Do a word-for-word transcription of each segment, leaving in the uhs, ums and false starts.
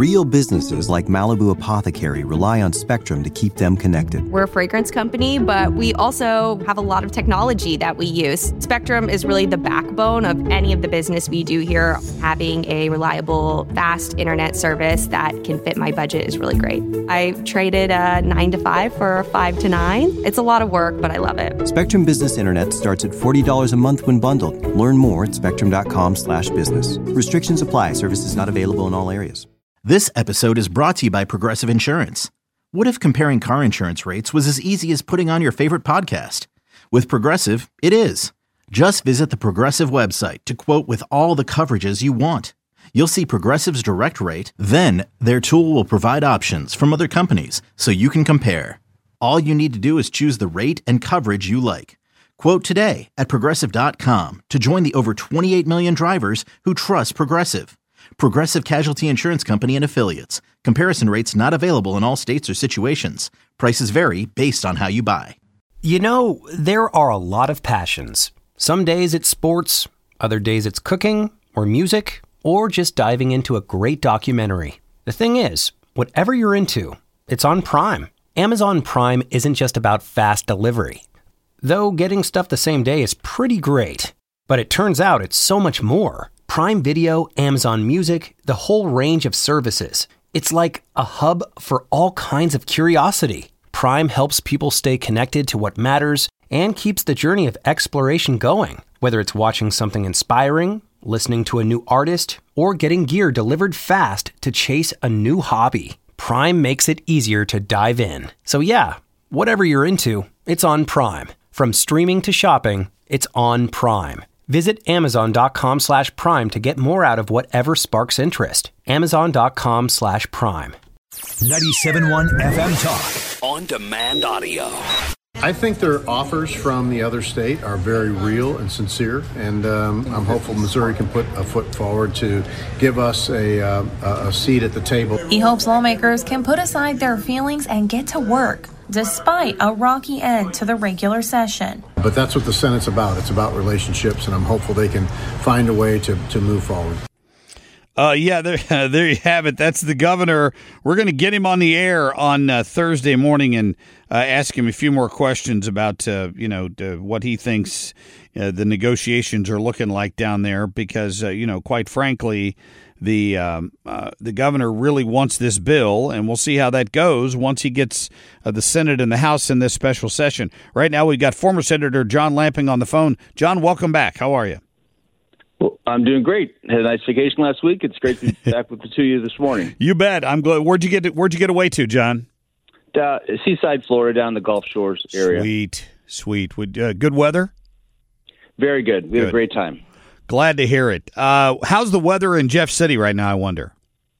Real businesses like Malibu Apothecary rely on Spectrum to keep them connected. We're a fragrance company, but we also have a lot of technology that we use. Spectrum is really the backbone of any of the business we do here. Having a reliable, fast internet service that can fit my budget is really great. I traded a nine to five for a five to nine. It's a lot of work, but I love it. Spectrum Business Internet starts at forty dollars a month when bundled. Learn more at spectrum.com slash business. Restrictions apply. Services not available in all areas. This episode is brought to you by Progressive Insurance. What if comparing car insurance rates was as easy as putting on your favorite podcast? With Progressive, it is. Just visit the Progressive website to quote with all the coverages you want. You'll see Progressive's direct rate, then their tool will provide options from other companies so you can compare. All you need to do is choose the rate and coverage you like. Quote today at progressive dot com to join the over twenty-eight million drivers who trust Progressive. Progressive Casualty Insurance Company and Affiliates. Comparison rates not available in all states or situations. Prices vary based on how you buy. You know, there are a lot of passions. Some days it's sports, other days it's cooking or music, or just diving into a great documentary. The thing is, whatever you're into, it's on Prime. Amazon Prime isn't just about fast delivery. Though getting stuff the same day is pretty great. But it turns out it's so much more. Prime Video, Amazon Music, the whole range of services. It's like a hub for all kinds of curiosity. Prime helps people stay connected to what matters and keeps the journey of exploration going. Whether it's watching something inspiring, listening to a new artist, or getting gear delivered fast to chase a new hobby, Prime makes it easier to dive in. So yeah, whatever you're into, it's on Prime. From streaming to shopping, it's on Prime. Visit amazon.com slash prime to get more out of whatever sparks interest. Amazon.com slash prime. ninety-seven point one F M Talk. On demand audio. I think their offers from the other state are very real and sincere, and um, I'm hopeful Missouri can put a foot forward to give us a, uh, a seat at the table. He hopes lawmakers can put aside their feelings and get to work, despite a rocky end to the regular session. But that's what the Senate's about. It's about relationships, and I'm hopeful they can find a way to, to move forward. Uh, yeah, there, uh, there you have it. That's the governor. We're going to get him on the air on uh, Thursday morning and uh, ask him a few more questions about, uh, you know, uh, what he thinks uh, the negotiations are looking like down there. Because, uh, you know, quite frankly, the um, uh, the governor really wants this bill, and we'll see how that goes once he gets uh, the Senate and the House in this special session. Right now, we've got former Senator John Lamping on the phone. John, welcome back. How are you? Well, I'm doing great. Had a nice vacation last week. It's great to be back with the two of you this morning. You bet. I'm glad. Where'd you get? To, where'd you get away to, John? Uh, Seaside, Florida, down the Gulf Shores area. Sweet, sweet. Would, uh, good weather? Very good. We good. had a great time. Glad to hear it. Uh, how's the weather in Jeff City right now, I wonder?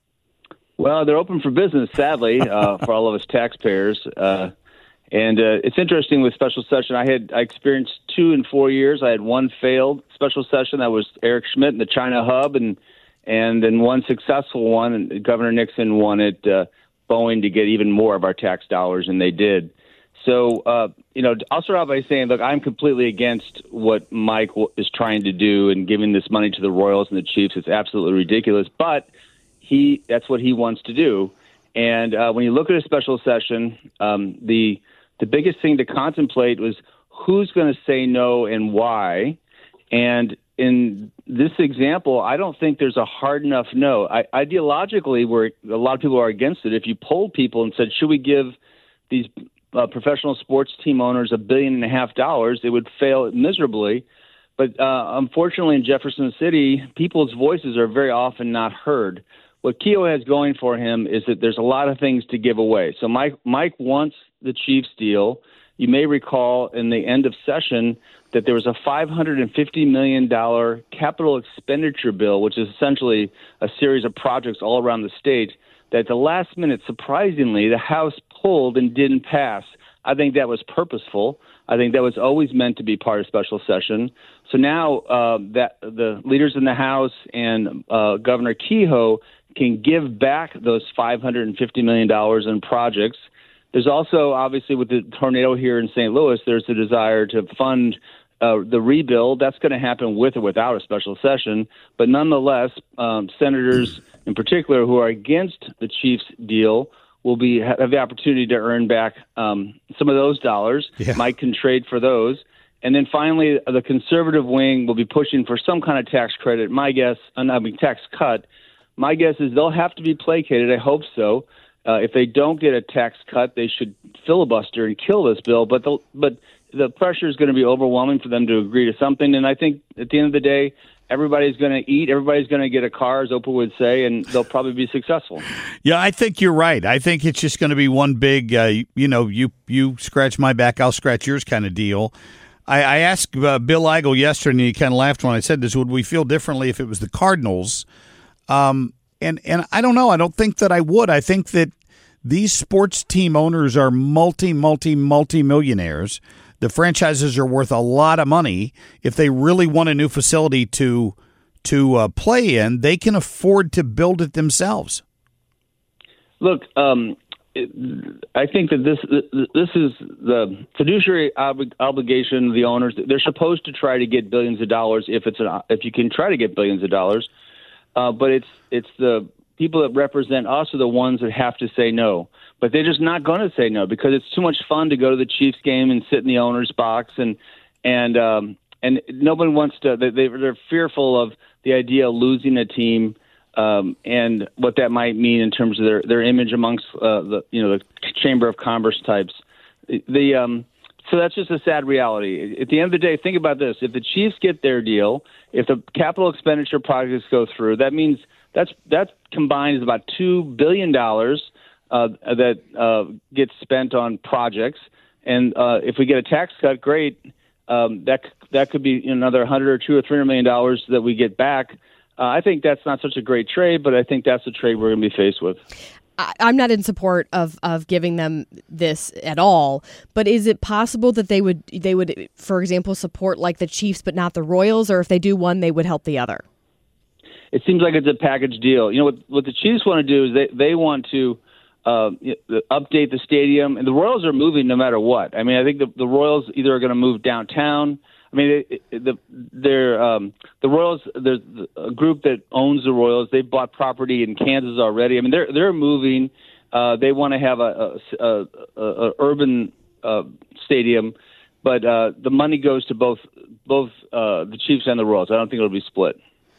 Well, they're open for business, sadly, uh, for all of us taxpayers. Uh, and uh, it's interesting with special session. I had I experienced two in four years. I had one failed special session. That was Eric Schmidt in the China Hub, and and then one successful one. And Governor Nixon wanted uh, Boeing to get even more of our tax dollars, and they did. So, uh, you know, I'll start out by saying, look, I'm completely against what Mike is trying to do and giving this money to the Royals and the Chiefs. It's absolutely ridiculous, but he that's what he wants to do. And uh, when you look at a special session, um, the the biggest thing to contemplate was who's going to say no and why. And in this example, I don't think there's a hard enough no. I, ideologically, where a lot of people are against it, if you polled people and said, should we give these Uh, professional sports team owners a billion and a half dollars, it would fail miserably. But uh, unfortunately, in Jefferson City, people's voices are very often not heard. What Kehoe has going for him is that there's a lot of things to give away. So Mike, Mike wants the Chiefs deal. You may recall in the end of session that there was a five hundred fifty million dollars capital expenditure bill, which is essentially a series of projects all around the state, that at the last minute, surprisingly, the House pulled and didn't pass. I think that was purposeful. I think that was always meant to be part of special session. So now uh, that the leaders in the House and uh, Governor Kehoe can give back those five hundred fifty million dollars in projects. There's also, obviously, with the tornado here in Saint Louis, there's a desire to fund uh, the rebuild, that's going to happen with or without a special session. But nonetheless, um, senators in particular who are against the Chiefs deal will be have the opportunity to earn back um, some of those dollars. Yeah. Mike can trade for those. And then finally, the conservative wing will be pushing for some kind of tax credit. My guess, I mean, tax cut. My guess is they'll have to be placated. I hope so. Uh, if they don't get a tax cut, they should filibuster and kill this bill. But the, but the pressure is going to be overwhelming for them to agree to something. And I think at the end of the day, everybody's going to eat. Everybody's going to get a car, as Oprah would say, and they'll probably be successful. Yeah, I think you're right. I think it's just going to be one big, uh, you know, you you scratch my back, I'll scratch yours kind of deal. I, I asked uh, Bill Eigel yesterday, and he kind of laughed when I said this, would we feel differently if it was the Cardinals? Um, and, and I don't know. I don't think that I would. I think that these sports team owners are multi, multi, multi-millionaires. The franchises are worth a lot of money. If they really want a new facility to to uh, play in, they can afford to build it themselves. Look, um, it, I think that this this is the fiduciary ob- obligation of the owners. They're supposed to try to get billions of dollars if it's an, if you can try to get billions of dollars. Uh, but it's it's the people that represent us are the ones that have to say no. But they're just not going to say no because it's too much fun to go to the Chiefs game and sit in the owner's box and and um, and nobody wants to. They they're fearful of the idea of losing a team um, and what that might mean in terms of their, their image amongst uh, the you know the Chamber of Commerce types. The um, so that's just a sad reality. At the end of the day, think about this: if the Chiefs get their deal, if the capital expenditure projects go through, that means that's that combined is about two billion dollars. Uh, that uh, gets spent on projects, and uh, if we get a tax cut, great. Um, that that could be another hundred or two or three hundred million dollars that we get back. Uh, I think that's not such a great trade, but I think that's a trade we're going to be faced with. I'm not in support of, of giving them this at all, but is it possible that they would they would, for example, support like the Chiefs but not the Royals, or if they do one, they would help the other? It seems like it's a package deal. You know what? What the Chiefs want to do is they they want to. Uh, update the stadium, and the Royals are moving no matter what. I mean, I think the, the Royals either are going to move downtown. I mean, it, it, the they're um, the Royals. There's a group that owns the Royals. They've bought property in Kansas already. I mean, they're they're moving. Uh, they want to have a, a, a, a urban uh, stadium, but uh, the money goes to both both uh, the Chiefs and the Royals. I don't think it'll be split.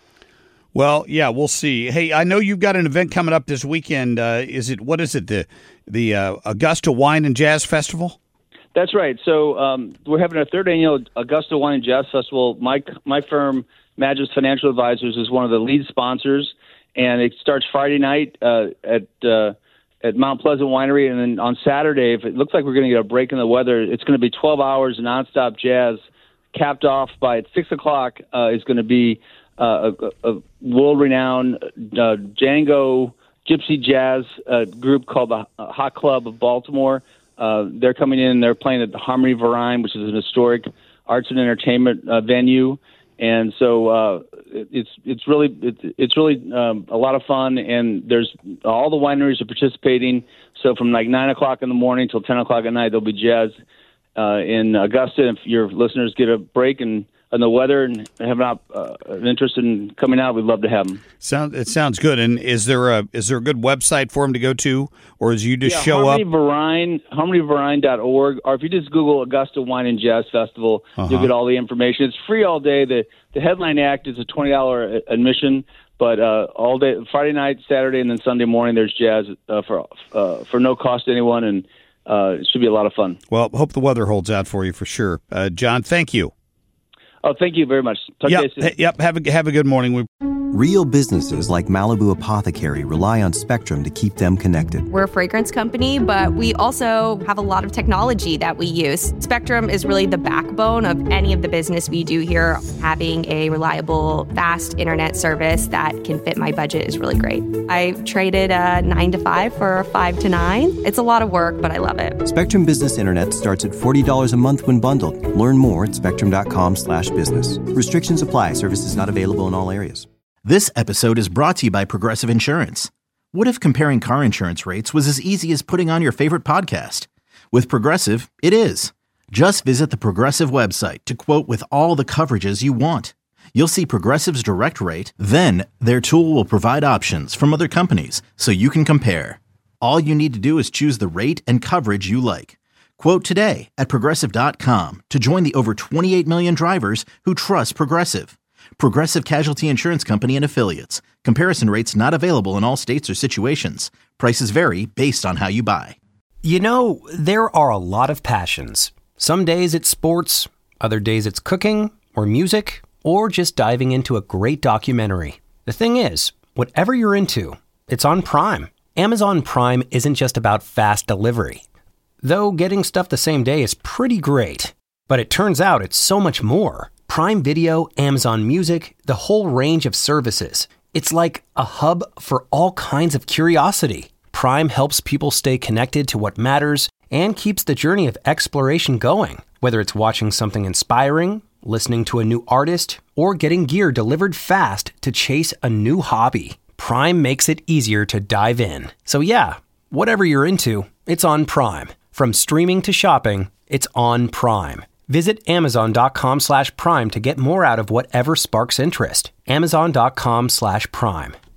Well, yeah, we'll see. Hey, I know you've got an event coming up this weekend. Uh, is it what is it the the uh, Augusta Wine and Jazz Festival? That's right. So um, we're having our third annual Augusta Wine and Jazz Festival. My my firm, Magis Financial Advisors, is one of the lead sponsors, and it starts Friday night uh, at uh, at Mount Pleasant Winery, and then on Saturday, if it looks like we're going to get a break in the weather, it's going to be twelve hours of nonstop jazz, capped off by at six o'clock. Uh, is going to be Uh, a, a world-renowned uh, Django Gypsy Jazz uh, group called the Hot Club of Baltimore. Uh, they're coming in. They're playing at the Harmony Varine, which is an historic arts and entertainment uh, venue. And so uh, it's it's really it's, it's really um, a lot of fun. And there's all the wineries are participating. So from like nine o'clock in the morning till ten o'clock at night, there'll be jazz uh, in Augusta. If your listeners get a break and and the weather and have not uh, an interest in coming out, we'd love to have them. Sound it sounds good. And is there a is there a good website for them to go to, or is you just yeah, show Harmony up? Varine, harmony varine dot org, or if you just Google Augusta Wine and Jazz Festival, uh-huh. you'll get all the information. It's free all day. The the headline act is a twenty dollar admission, but uh, all day Friday night, Saturday, and then Sunday morning there's jazz uh, for uh, for no cost to anyone, and uh, it should be a lot of fun. Well, hope the weather holds out for you for sure, uh, John. Thank you. Oh, thank you very much. Talk yep. to you soon. Yep. Have a have a good morning. We- Real businesses like Malibu Apothecary rely on Spectrum to keep them connected. We're a fragrance company, but we also have a lot of technology that we use. Spectrum is really the backbone of any of the business we do here. Having a reliable, fast internet service that can fit my budget is really great. I traded a nine to five for a five to nine. It's a lot of work, but I love it. Spectrum Business Internet starts at forty dollars a month when bundled. Learn more at spectrum.com slash business. Restrictions apply. Services not available in all areas. This episode is brought to you by Progressive Insurance. What if comparing car insurance rates was as easy as putting on your favorite podcast? With Progressive, it is. Just visit the Progressive website to quote with all the coverages you want. You'll see Progressive's direct rate, then their tool will provide options from other companies so you can compare. All you need to do is choose the rate and coverage you like. Quote today at Progressive dot com to join the over twenty-eight million drivers who trust Progressive. Progressive Casualty Insurance Company and Affiliates. Comparison rates not available in all states or situations. Prices vary based on how you buy. You know, there are a lot of passions. Some days it's sports, other days it's cooking or music, or just diving into a great documentary. The thing is, whatever you're into, it's on Prime. Amazon Prime isn't just about fast delivery. Though getting stuff the same day is pretty great. But it turns out it's so much more. Prime Video, Amazon Music, the whole range of services. It's like a hub for all kinds of curiosity. Prime helps people stay connected to what matters and keeps the journey of exploration going. Whether it's watching something inspiring, listening to a new artist, or getting gear delivered fast to chase a new hobby, Prime makes it easier to dive in. So yeah, whatever you're into, it's on Prime. From streaming to shopping, it's on Prime. Visit Amazon.com slash Prime to get more out of whatever sparks interest. Amazon.com slash Prime.